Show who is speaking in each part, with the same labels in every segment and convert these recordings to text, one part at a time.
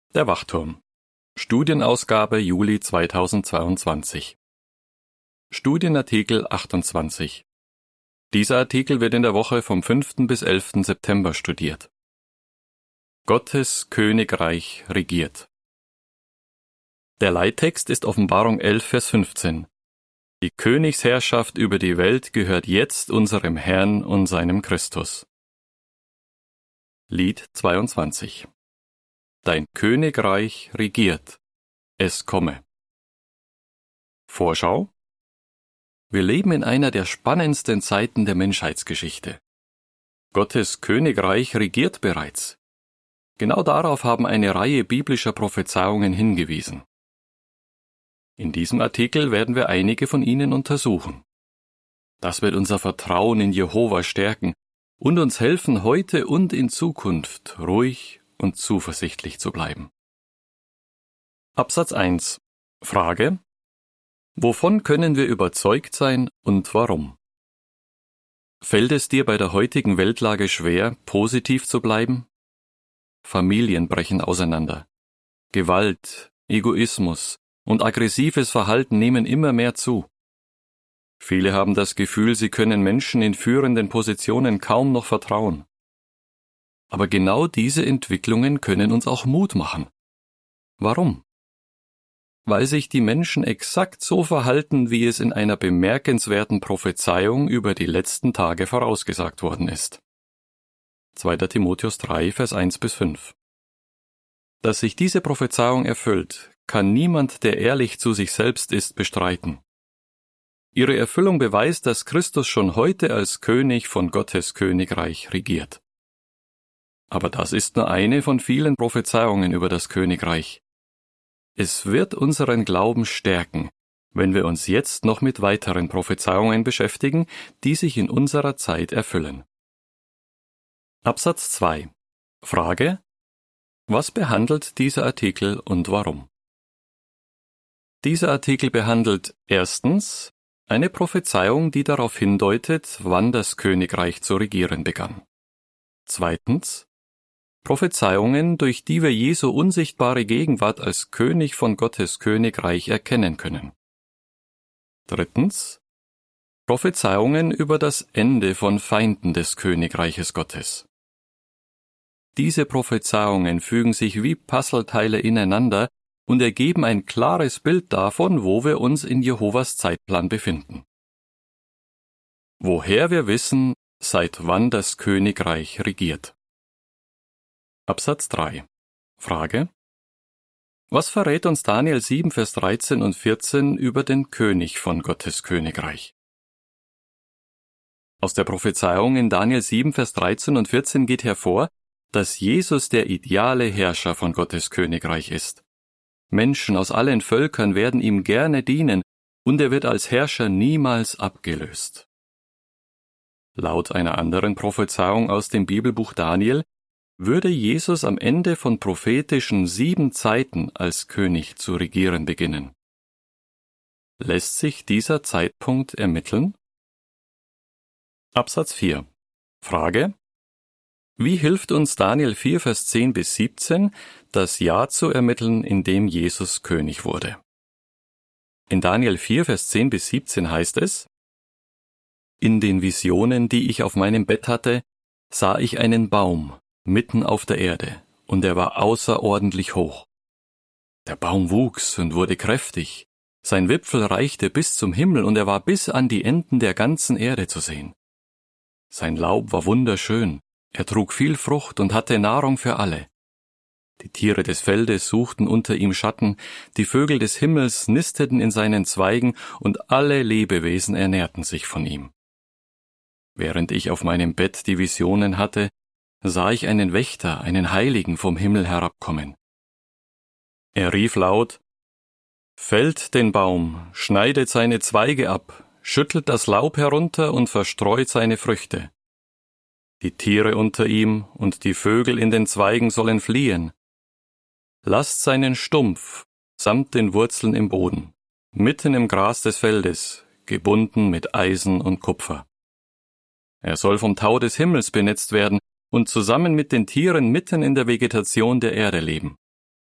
Speaker 1: Der Wachturm. Studienausgabe Juli 2022. Studienartikel 28. Dieser Artikel wird in der Woche vom 5. bis 11. September studiert. Gottes Königreich regiert. Der Leittext ist Offenbarung 11, Vers 15. Die Königsherrschaft über die Welt gehört jetzt unserem Herrn und seinem Christus. Lied 22. Dein Königreich regiert, es komme. Vorschau. Wir leben in einer der spannendsten Zeiten der Menschheitsgeschichte. Gottes Königreich regiert bereits. Genau darauf haben eine Reihe biblischer Prophezeiungen hingewiesen. In diesem Artikel werden wir einige von ihnen untersuchen. Das wird unser Vertrauen in Jehova stärken und uns helfen, heute und in Zukunft ruhig und zuversichtlich zu bleiben. Absatz 1. Frage: Wovon können wir überzeugt sein und warum? Fällt es dir bei der heutigen Weltlage schwer, positiv zu bleiben? Familien brechen auseinander. Gewalt, Egoismus und aggressives Verhalten nehmen immer mehr zu. Viele haben das Gefühl, sie können Menschen in führenden Positionen kaum noch vertrauen. Aber genau diese Entwicklungen können uns auch Mut machen. Warum? Weil sich die Menschen exakt so verhalten, wie es in einer bemerkenswerten Prophezeiung über die letzten Tage vorausgesagt worden ist. 2. Timotheus 3, Vers 1 bis 5. Dass sich diese Prophezeiung erfüllt, kann niemand, der ehrlich zu sich selbst ist, bestreiten. Ihre Erfüllung beweist, dass Christus schon heute als König von Gottes Königreich regiert. Aber das ist nur eine von vielen Prophezeiungen über das Königreich. Es wird unseren Glauben stärken, wenn wir uns jetzt noch mit weiteren Prophezeiungen beschäftigen, die sich in unserer Zeit erfüllen. Absatz 2. Frage: Was behandelt dieser Artikel und warum? Dieser Artikel behandelt erstens eine Prophezeiung, die darauf hindeutet, wann das Königreich zu regieren begann. Zweitens Prophezeiungen, durch die wir Jesu unsichtbare Gegenwart als König von Gottes Königreich erkennen können. Drittens Prophezeiungen über das Ende von Feinden des Königreiches Gottes. Diese Prophezeiungen fügen sich wie Puzzleteile ineinander und ergeben ein klares Bild davon, wo wir uns in Jehovas Zeitplan befinden. Woher wir wissen, seit wann das Königreich regiert. Absatz 3. Frage: Was verrät uns Daniel 7, Vers 13 und 14 über den König von Gottes Königreich? Aus der Prophezeiung in Daniel 7, Vers 13 und 14 geht hervor, dass Jesus der ideale Herrscher von Gottes Königreich ist. Menschen aus allen Völkern werden ihm gerne dienen, und er wird als Herrscher niemals abgelöst. Laut einer anderen Prophezeiung aus dem Bibelbuch Daniel würde Jesus am Ende von prophetischen 7 Zeiten als König zu regieren beginnen. Lässt sich dieser Zeitpunkt ermitteln? Absatz 4. Frage: Wie hilft uns Daniel 4, Vers 10 bis 17, das Jahr zu ermitteln, in dem Jesus König wurde? In Daniel 4, Vers 10 bis 17 heißt es: In den Visionen, die ich auf meinem Bett hatte, sah ich einen Baum mitten auf der Erde, und er war außerordentlich hoch. Der Baum wuchs und wurde kräftig, sein Wipfel reichte bis zum Himmel, und er war bis an die Enden der ganzen Erde zu sehen. Sein Laub war wunderschön, er trug viel Frucht und hatte Nahrung für alle. Die Tiere des Feldes suchten unter ihm Schatten, die Vögel des Himmels nisteten in seinen Zweigen, und alle Lebewesen ernährten sich von ihm. Während ich auf meinem Bett die Visionen hatte, sah ich einen Wächter, einen Heiligen vom Himmel herabkommen. Er rief laut: Fällt den Baum, schneidet seine Zweige ab, schüttelt das Laub herunter und verstreut seine Früchte. Die Tiere unter ihm und die Vögel in den Zweigen sollen fliehen. Lasst seinen Stumpf samt den Wurzeln im Boden, mitten im Gras des Feldes, gebunden mit Eisen und Kupfer. Er soll vom Tau des Himmels benetzt werden und zusammen mit den Tieren mitten in der Vegetation der Erde leben.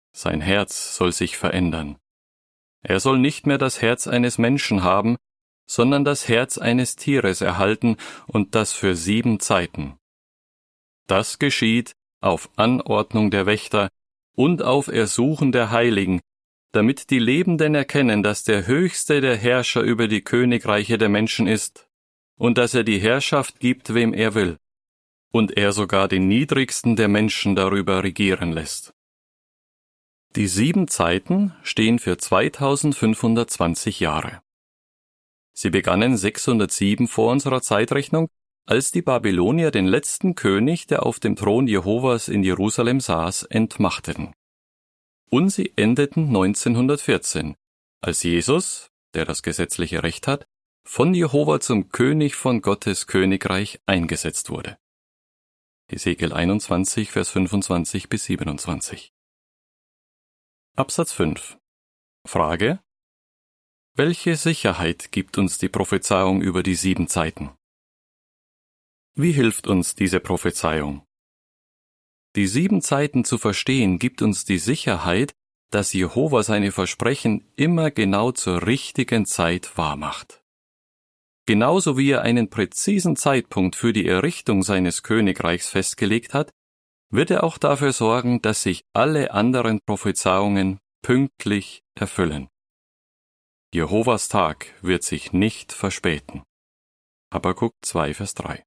Speaker 1: Sein Herz soll sich verändern. Er soll nicht mehr das Herz eines Menschen haben, sondern das Herz eines Tieres erhalten, und das für 7 Zeiten. Das geschieht auf Anordnung der Wächter und auf Ersuchen der Heiligen, damit die Lebenden erkennen, dass der Höchste der Herrscher über die Königreiche der Menschen ist und dass er die Herrschaft gibt, wem er will, und er sogar den Niedrigsten der Menschen darüber regieren lässt. Die 7 Zeiten stehen für 2520 Jahre. Sie begannen 607 vor unserer Zeitrechnung, als die Babylonier den letzten König, der auf dem Thron Jehovas in Jerusalem saß, entmachteten. Und sie endeten 1914, als Jesus, der das gesetzliche Recht hat, von Jehova zum König von Gottes Königreich eingesetzt wurde. Hesekiel 21, Vers 25 bis 27. Absatz 5. Frage: Welche Sicherheit gibt uns die Prophezeiung über die 7 Zeiten? Wie hilft uns diese Prophezeiung? Die 7 Zeiten zu verstehen gibt uns die Sicherheit, dass Jehova seine Versprechen immer genau zur richtigen Zeit wahrmacht. Genauso wie er einen präzisen Zeitpunkt für die Errichtung seines Königreichs festgelegt hat, wird er auch dafür sorgen, dass sich alle anderen Prophezeiungen pünktlich erfüllen. Jehovas Tag wird sich nicht verspäten. Habakuk 2, Vers 3.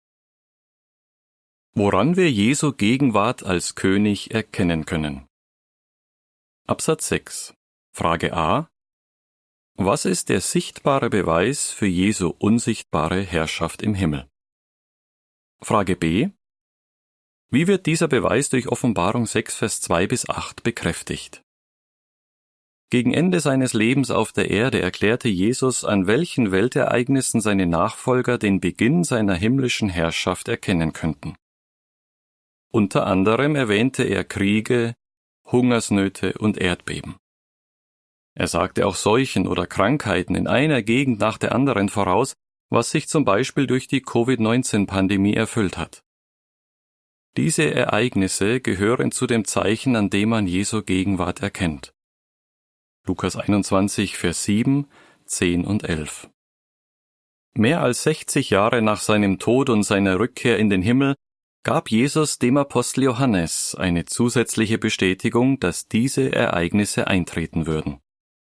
Speaker 1: Woran wir Jesu Gegenwart als König erkennen können. Absatz 6. Frage A: Was ist der sichtbare Beweis für Jesu unsichtbare Herrschaft im Himmel? Frage B: Wie wird dieser Beweis durch Offenbarung 6, Vers 2 bis 8 bekräftigt? Gegen Ende seines Lebens auf der Erde erklärte Jesus, an welchen Weltereignissen seine Nachfolger den Beginn seiner himmlischen Herrschaft erkennen könnten. Unter anderem erwähnte er Kriege, Hungersnöte und Erdbeben. Er sagte auch Seuchen oder Krankheiten in einer Gegend nach der anderen voraus, was sich zum Beispiel durch die Covid-19-Pandemie erfüllt hat. Diese Ereignisse gehören zu dem Zeichen, an dem man Jesu Gegenwart erkennt. Lukas 21, Vers 7, 10 und 11. Mehr als 60 Jahre nach seinem Tod und seiner Rückkehr in den Himmel gab Jesus dem Apostel Johannes eine zusätzliche Bestätigung, dass diese Ereignisse eintreten würden.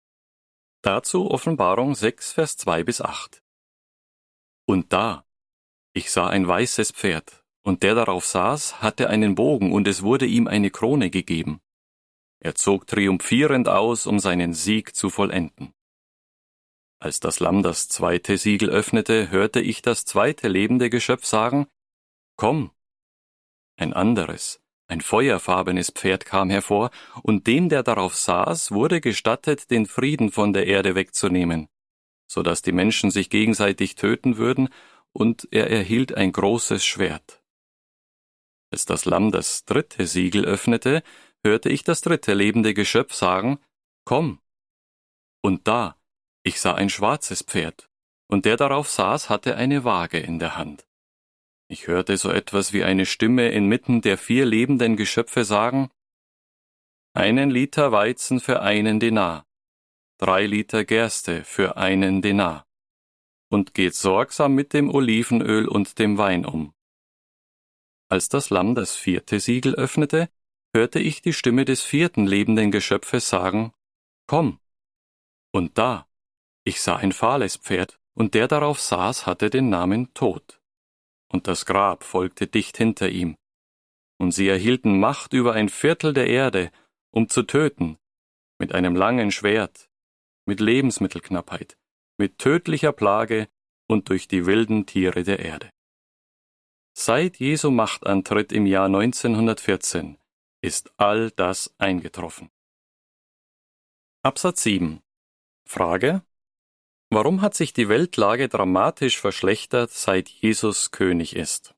Speaker 1: Dazu Offenbarung 6, Vers 2 bis 8. Und da, ich sah ein weißes Pferd, und der darauf saß, hatte einen Bogen, und es wurde ihm eine Krone gegeben. Er zog triumphierend aus, um seinen Sieg zu vollenden. Als das Lamm das 2. Siegel öffnete, hörte ich das 2. lebende Geschöpf sagen: Komm! Ein anderes, ein feuerfarbenes Pferd kam hervor, und dem, der darauf saß, wurde gestattet, den Frieden von der Erde wegzunehmen, so dass die Menschen sich gegenseitig töten würden, und er erhielt ein großes Schwert. Als das Lamm das 3. Siegel öffnete, hörte ich das 3. lebende Geschöpf sagen: Komm! Und da, ich sah ein schwarzes Pferd, und der darauf saß, hatte eine Waage in der Hand. Ich hörte so etwas wie eine Stimme inmitten der 4 lebenden Geschöpfe sagen: 1 Liter Weizen für 1 Denar, 3 Liter Gerste für 1 Denar, und geht sorgsam mit dem Olivenöl und dem Wein um. Als das Lamm das 4. Siegel öffnete, hörte ich die Stimme des 4. lebenden Geschöpfes sagen: Komm! Und da, ich sah ein fahles Pferd, und der darauf saß, hatte den Namen Tod. Und das Grab folgte dicht hinter ihm. Und sie erhielten Macht über 1/4 der Erde, um zu töten, mit einem langen Schwert, mit Lebensmittelknappheit, mit tödlicher Plage und durch die wilden Tiere der Erde. Seit Jesu Machtantritt im Jahr 1914 ist all das eingetroffen. Absatz 7. Frage: Warum hat sich die Weltlage dramatisch verschlechtert, seit Jesus König ist?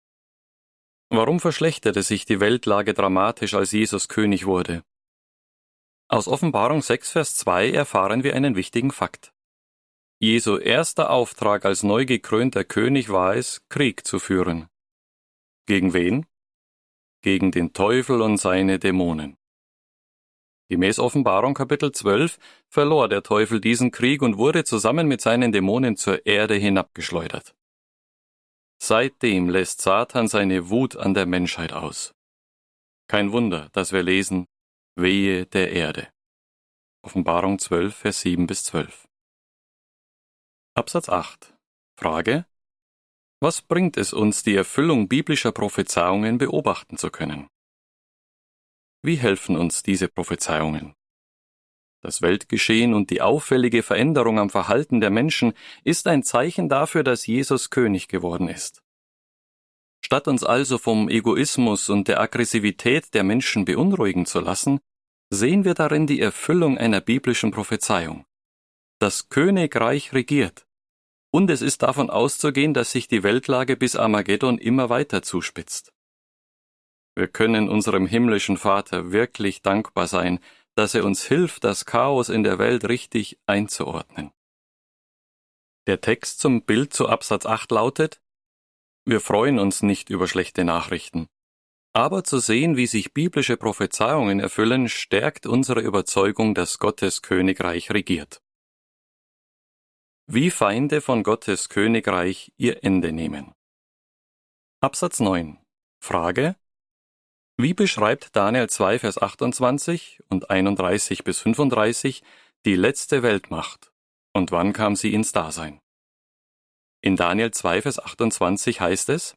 Speaker 1: Warum verschlechterte sich die Weltlage dramatisch, als Jesus König wurde? Aus Offenbarung 6, Vers 2 erfahren wir einen wichtigen Fakt. Jesu erster Auftrag als neu gekrönter König war es, Krieg zu führen. Gegen wen? Gegen den Teufel und seine Dämonen. Gemäß Offenbarung Kapitel 12 verlor der Teufel diesen Krieg und wurde zusammen mit seinen Dämonen zur Erde hinabgeschleudert. Seitdem lässt Satan seine Wut an der Menschheit aus. Kein Wunder, dass wir lesen, Wehe der Erde. Offenbarung 12, Vers 7 bis 12. Absatz 8. Frage: Was bringt es uns, die Erfüllung biblischer Prophezeiungen beobachten zu können? Wie helfen uns diese Prophezeiungen? Das Weltgeschehen und die auffällige Veränderung am Verhalten der Menschen ist ein Zeichen dafür, dass Jesus König geworden ist. Statt uns also vom Egoismus und der Aggressivität der Menschen beunruhigen zu lassen, sehen wir darin die Erfüllung einer biblischen Prophezeiung. Das Königreich regiert, und es ist davon auszugehen, dass sich die Weltlage bis Armageddon immer weiter zuspitzt. Wir können unserem himmlischen Vater wirklich dankbar sein, dass er uns hilft, das Chaos in der Welt richtig einzuordnen. Der Text zum Bild zu Absatz 8 lautet: Wir freuen uns nicht über schlechte Nachrichten, aber zu sehen, wie sich biblische Prophezeiungen erfüllen, stärkt unsere Überzeugung, dass Gottes Königreich regiert. Wie Feinde von Gottes Königreich ihr Ende nehmen. Absatz 9. Frage: Wie beschreibt Daniel 2, Vers 28 und 31 bis 35 die letzte Weltmacht und wann kam sie ins Dasein? In Daniel 2, Vers 28 heißt es: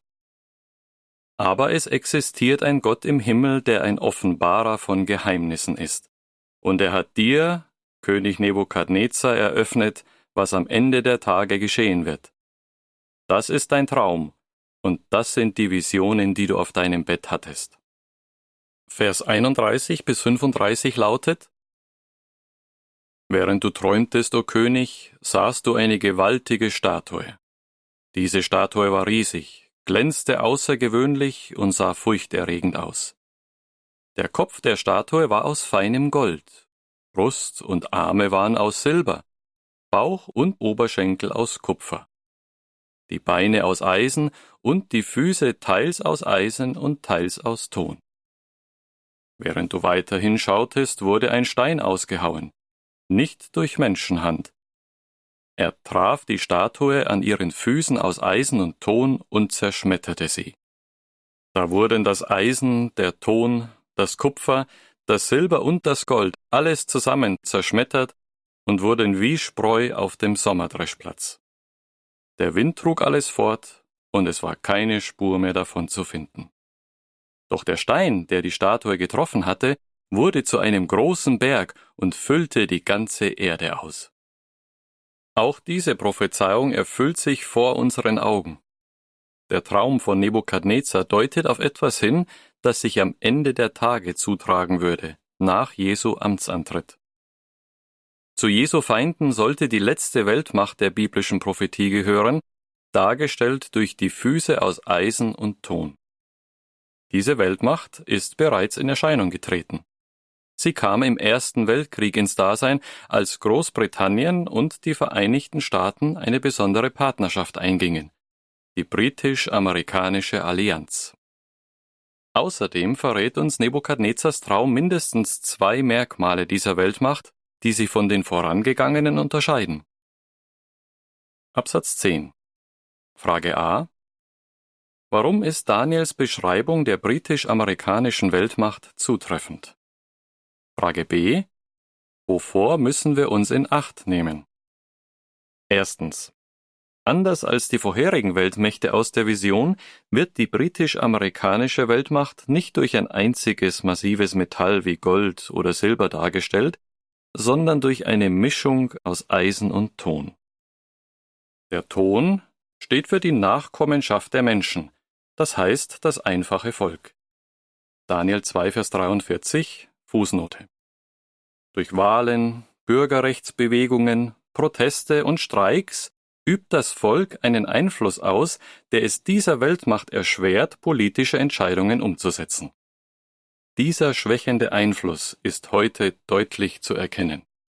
Speaker 1: Aber es existiert ein Gott im Himmel, der ein Offenbarer von Geheimnissen ist. Und er hat dir, König Nebukadnezar, eröffnet, was am Ende der Tage geschehen wird. Das ist dein Traum, und das sind die Visionen, die du auf deinem Bett hattest. Vers 31 bis 35 lautet: Während du träumtest, o König, sahst du eine gewaltige Statue. Diese Statue war riesig, glänzte außergewöhnlich und sah furchterregend aus. Der Kopf der Statue war aus feinem Gold, Brust und Arme waren aus Silber, Bauch und Oberschenkel aus Kupfer, die Beine aus Eisen und die Füße teils aus Eisen und teils aus Ton. Während du weiter hinschautest, wurde ein Stein ausgehauen, nicht durch Menschenhand. Er traf die Statue an ihren Füßen aus Eisen und Ton und zerschmetterte sie. Da wurden das Eisen, der Ton, das Kupfer, das Silber und das Gold, alles zusammen zerschmettert und wurden wie Spreu auf dem Sommerdreschplatz. Der Wind trug alles fort, und es war keine Spur mehr davon zu finden. Doch der Stein, der die Statue getroffen hatte, wurde zu einem großen Berg und füllte die ganze Erde aus. Auch diese Prophezeiung erfüllt sich vor unseren Augen. Der Traum von Nebukadnezar deutet auf etwas hin, das sich am Ende der Tage zutragen würde, nach Jesu Amtsantritt. Zu Jesu Feinden sollte die letzte Weltmacht der biblischen Prophetie gehören, dargestellt durch die Füße aus Eisen und Ton. Diese Weltmacht ist bereits in Erscheinung getreten. Sie kam im Ersten Weltkrieg ins Dasein, als Großbritannien und die Vereinigten Staaten eine besondere Partnerschaft eingingen, die britisch-amerikanische Allianz. Außerdem verrät uns Nebukadnezars Traum mindestens 2 Merkmale dieser Weltmacht, die sie von den vorangegangenen unterscheiden. Absatz 10. Frage A: Warum ist Daniels Beschreibung der britisch-amerikanischen Weltmacht zutreffend? Frage B: Wovor müssen wir uns in Acht nehmen? Erstens. Anders als die vorherigen Weltmächte aus der Vision wird die britisch-amerikanische Weltmacht nicht durch ein einziges massives Metall wie Gold oder Silber dargestellt, sondern durch eine Mischung aus Eisen und Ton. Der Ton steht für die Nachkommenschaft der Menschen, das heißt das einfache Volk. Daniel 2, Vers 43, Fußnote. Durch Wahlen, Bürgerrechtsbewegungen, Proteste und Streiks übt das Volk einen Einfluss aus, der es dieser Weltmacht erschwert, politische Entscheidungen umzusetzen. Dieser schwächende Einfluss ist heute deutlich zu erkennen.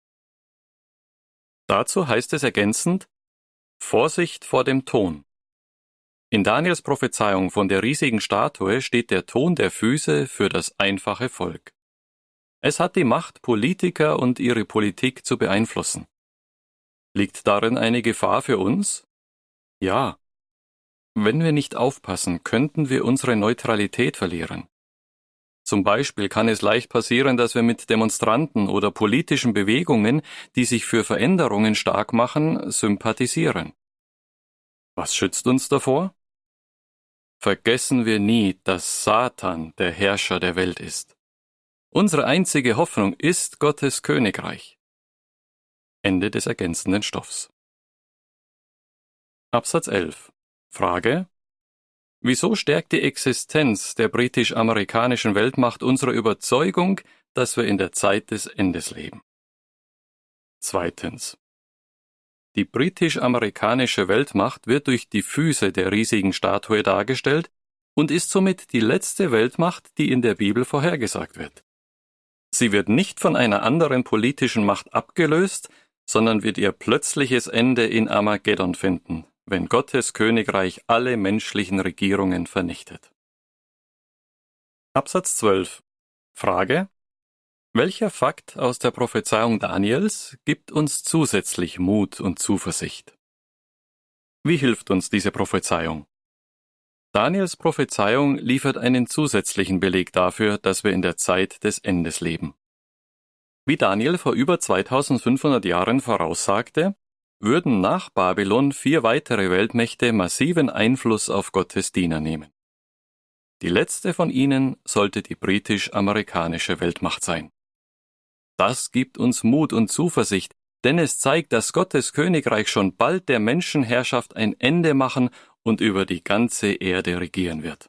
Speaker 1: Dazu heißt es ergänzend: Vorsicht vor dem Ton. In Daniels Prophezeiung von der riesigen Statue steht der Ton der Füße für das einfache Volk. Es hat die Macht, Politiker und ihre Politik zu beeinflussen. Liegt darin eine Gefahr für uns? Ja. Wenn wir nicht aufpassen, könnten wir unsere Neutralität verlieren. Zum Beispiel kann es leicht passieren, dass wir mit Demonstranten oder politischen Bewegungen, die sich für Veränderungen stark machen, sympathisieren. Was schützt uns davor? Vergessen wir nie, dass Satan der Herrscher der Welt ist. Unsere einzige Hoffnung ist Gottes Königreich. Ende des ergänzenden Stoffs. Absatz 11. Frage: Wieso stärkt die Existenz der britisch-amerikanischen Weltmacht unsere Überzeugung, dass wir in der Zeit des Endes leben? Zweitens. Die britisch-amerikanische Weltmacht wird durch die Füße der riesigen Statue dargestellt und ist somit die letzte Weltmacht, die in der Bibel vorhergesagt wird. Sie wird nicht von einer anderen politischen Macht abgelöst, sondern wird ihr plötzliches Ende in Armageddon finden, wenn Gottes Königreich alle menschlichen Regierungen vernichtet. Absatz 12. Frage: Welcher Fakt aus der Prophezeiung Daniels gibt uns zusätzlich Mut und Zuversicht? Wie hilft uns diese Prophezeiung? Daniels Prophezeiung liefert einen zusätzlichen Beleg dafür, dass wir in der Zeit des Endes leben. Wie Daniel vor über 2500 Jahren voraussagte, würden nach Babylon 4 weitere Weltmächte massiven Einfluss auf Gottes Diener nehmen. Die letzte von ihnen sollte die britisch-amerikanische Weltmacht sein. Das gibt uns Mut und Zuversicht, denn es zeigt, dass Gottes Königreich schon bald der Menschenherrschaft ein Ende machen und über die ganze Erde regieren wird.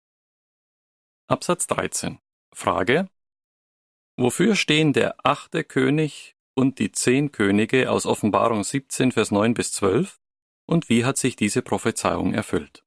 Speaker 1: Absatz 13. Frage: Wofür stehen der 8. König und die 10 Könige aus Offenbarung 17, Vers 9 bis 12 und wie hat sich diese Prophezeiung erfüllt?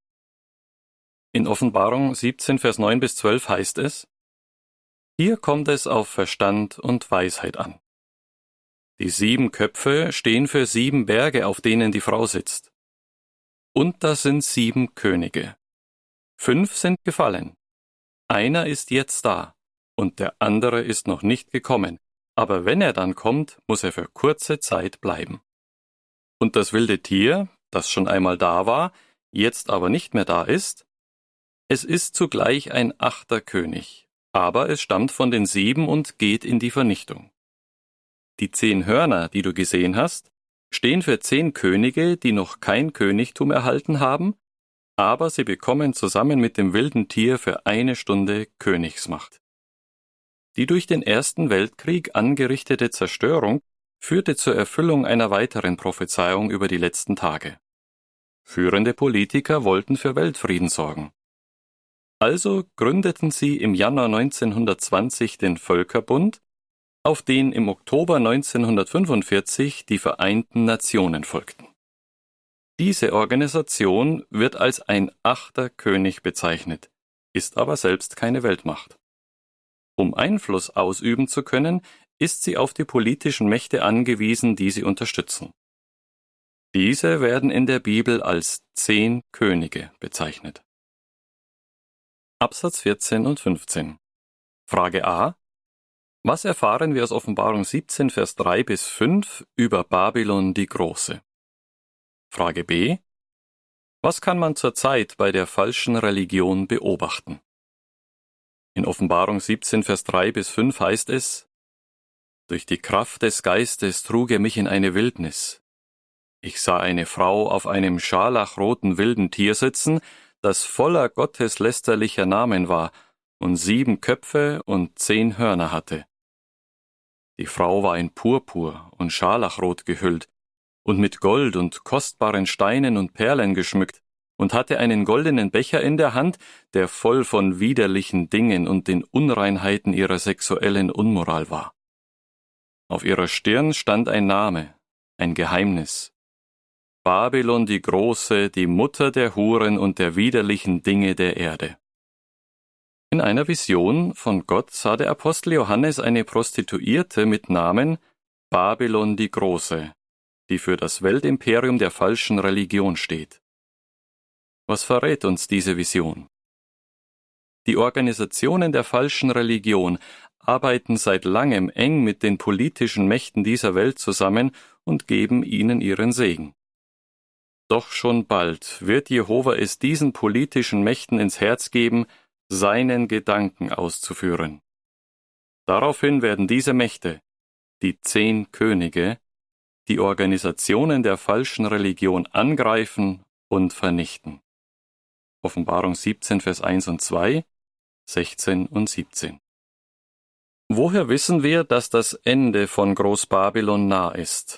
Speaker 1: In Offenbarung 17, Vers 9 bis 12 heißt es: Hier kommt es auf Verstand und Weisheit an. Die 7 Köpfe stehen für 7 Berge, auf denen die Frau sitzt. Und das sind 7 Könige. 5 sind gefallen. Einer ist jetzt da, und der andere ist noch nicht gekommen. Aber wenn er dann kommt, muss er für kurze Zeit bleiben. Und das wilde Tier, das schon einmal da war, jetzt aber nicht mehr da ist, es ist zugleich ein 8. König, aber es stammt von den 7 und geht in die Vernichtung. Die 10 Hörner, die du gesehen hast, stehen für 10 Könige, die noch kein Königtum erhalten haben, aber sie bekommen zusammen mit dem wilden Tier für 1 Stunde Königsmacht. Die durch den Ersten Weltkrieg angerichtete Zerstörung führte zur Erfüllung einer weiteren Prophezeiung über die letzten Tage. Führende Politiker wollten für Weltfrieden sorgen. Also gründeten sie im Januar 1920 den Völkerbund, auf den im Oktober 1945 die Vereinten Nationen folgten. Diese Organisation wird als ein 8. König bezeichnet, ist aber selbst keine Weltmacht. Um Einfluss ausüben zu können, ist sie auf die politischen Mächte angewiesen, die sie unterstützen. Diese werden in der Bibel als 10 Könige bezeichnet. Absatz 14 und 15. Frage A: Was erfahren wir aus Offenbarung 17, Vers 3 bis 5 über Babylon die Große? Frage B: Was kann man zurzeit bei der falschen Religion beobachten? In Offenbarung 17, Vers 3 bis 5 heißt es: Durch die Kraft des Geistes trug er mich in eine Wildnis. Ich sah eine Frau auf einem scharlachroten wilden Tier sitzen, das voller gotteslästerlicher Namen war und 7 Köpfe und 10 Hörner hatte. Die Frau war in Purpur und Scharlachrot gehüllt und mit Gold und kostbaren Steinen und Perlen geschmückt und hatte einen goldenen Becher in der Hand, der voll von widerlichen Dingen und den Unreinheiten ihrer sexuellen Unmoral war. Auf ihrer Stirn stand ein Name, ein Geheimnis: Babylon die Große, die Mutter der Huren und der widerlichen Dinge der Erde. In einer Vision von Gott sah der Apostel Johannes eine Prostituierte mit Namen Babylon die Große, die für das Weltimperium der falschen Religion steht. Was verrät uns diese Vision? Die Organisationen der falschen Religion, arbeiten seit langem eng mit den politischen Mächten dieser Welt zusammen und geben ihnen ihren Segen. Doch schon bald wird Jehova es diesen politischen Mächten ins Herz geben, seinen Gedanken auszuführen. Daraufhin werden diese Mächte, die 10 Könige, die Organisationen der falschen Religion angreifen und vernichten. Offenbarung 17, Vers 1 und 2, 16 und 17. Woher wissen wir, dass das Ende von Großbabylon nah ist?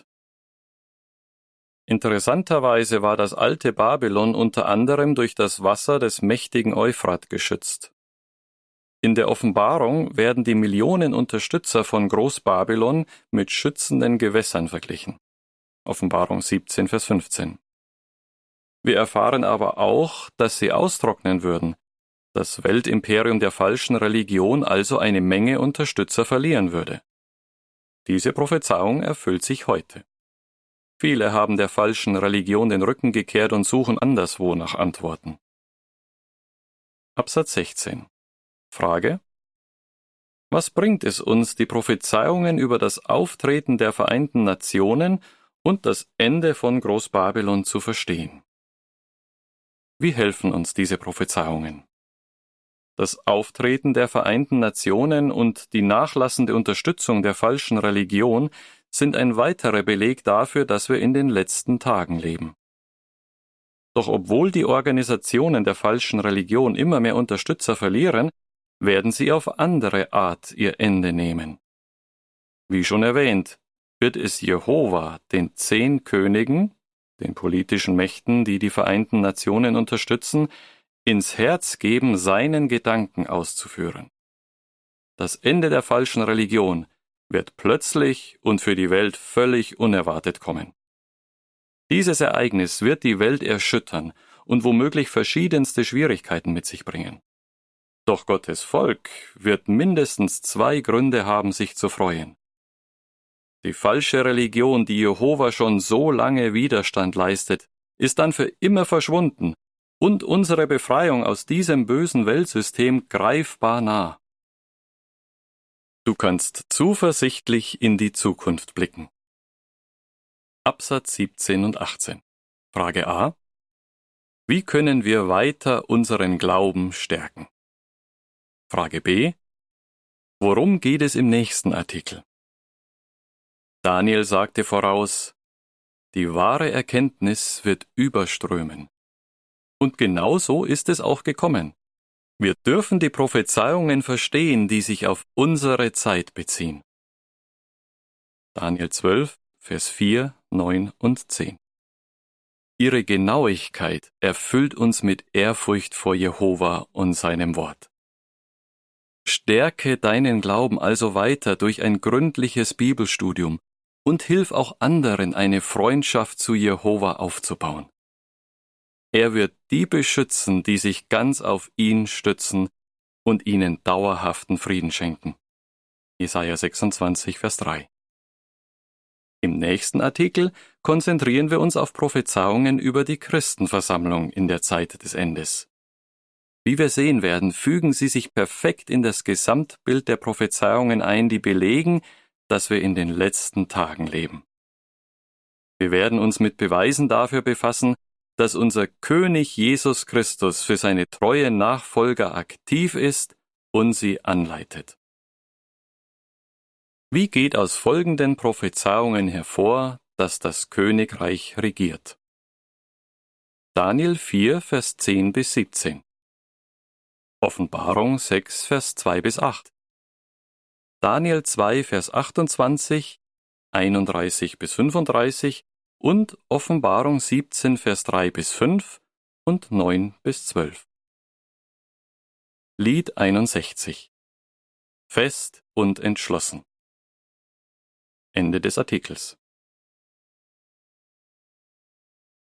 Speaker 1: Interessanterweise war das alte Babylon unter anderem durch das Wasser des mächtigen Euphrat geschützt. In der Offenbarung werden die Millionen Unterstützer von Großbabylon mit schützenden Gewässern verglichen. Offenbarung 17, Vers 15. Wir erfahren aber auch, dass sie austrocknen würden, das Weltimperium der falschen Religion also eine Menge Unterstützer verlieren würde. Diese Prophezeiung erfüllt sich heute. Viele haben der falschen Religion den Rücken gekehrt und suchen anderswo nach Antworten. Absatz 16. Frage: Was bringt es uns, die Prophezeiungen über das Auftreten der Vereinten Nationen und das Ende von Großbabylon zu verstehen? Wie helfen uns diese Prophezeiungen? Das Auftreten der Vereinten Nationen und die nachlassende Unterstützung der falschen Religion sind ein weiterer Beleg dafür, dass wir in den letzten Tagen leben. Doch obwohl die Organisationen der falschen Religion immer mehr Unterstützer verlieren, werden sie auf andere Art ihr Ende nehmen. Wie schon erwähnt, wird es Jehova, den 10 Königen, den politischen Mächten, die die Vereinten Nationen unterstützen, ins Herz geben, seinen Gedanken auszuführen. Das Ende der falschen Religion wird plötzlich und für die Welt völlig unerwartet kommen. Dieses Ereignis wird die Welt erschüttern und womöglich verschiedenste Schwierigkeiten mit sich bringen. Doch Gottes Volk wird mindestens 2 Gründe haben, sich zu freuen. Die falsche Religion, die Jehova schon so lange Widerstand leistet, ist dann für immer verschwunden und unsere Befreiung aus diesem bösen Weltsystem greifbar nah. Du kannst zuversichtlich in die Zukunft blicken. Absatz 17 und 18. Frage A: Wie können wir weiter unseren Glauben stärken? Frage B: Worum geht es im nächsten Artikel? Daniel sagte voraus: Die wahre Erkenntnis wird überströmen. Und genau so ist es auch gekommen. Wir dürfen die Prophezeiungen verstehen, die sich auf unsere Zeit beziehen. Daniel 12, Vers 4, 9 und 10. Ihre Genauigkeit erfüllt uns mit Ehrfurcht vor Jehova und seinem Wort. Stärke deinen Glauben also weiter durch ein gründliches Bibelstudium und hilf auch anderen, eine Freundschaft zu Jehova aufzubauen. Er wird die beschützen, die sich ganz auf ihn stützen und ihnen dauerhaften Frieden schenken. Jesaja 26, Vers 3. Im nächsten Artikel konzentrieren wir uns auf Prophezeiungen über die Christenversammlung in der Zeit des Endes. Wie wir sehen werden, fügen sie sich perfekt in das Gesamtbild der Prophezeiungen ein, die belegen, dass wir in den letzten Tagen leben. Wir werden uns mit Beweisen dafür befassen, dass unser König Jesus Christus für seine treuen Nachfolger aktiv ist und sie anleitet. Wie geht aus folgenden Prophezeiungen hervor, dass das Königreich regiert? Daniel 4, Vers 10 bis 17. Offenbarung 6, Vers 2 bis 8. Daniel 2, Vers 28, 31 bis 35 und Offenbarung 17, Vers 3 bis 5 und 9 bis 12. Lied 61. Fest und entschlossen. Ende des Artikels.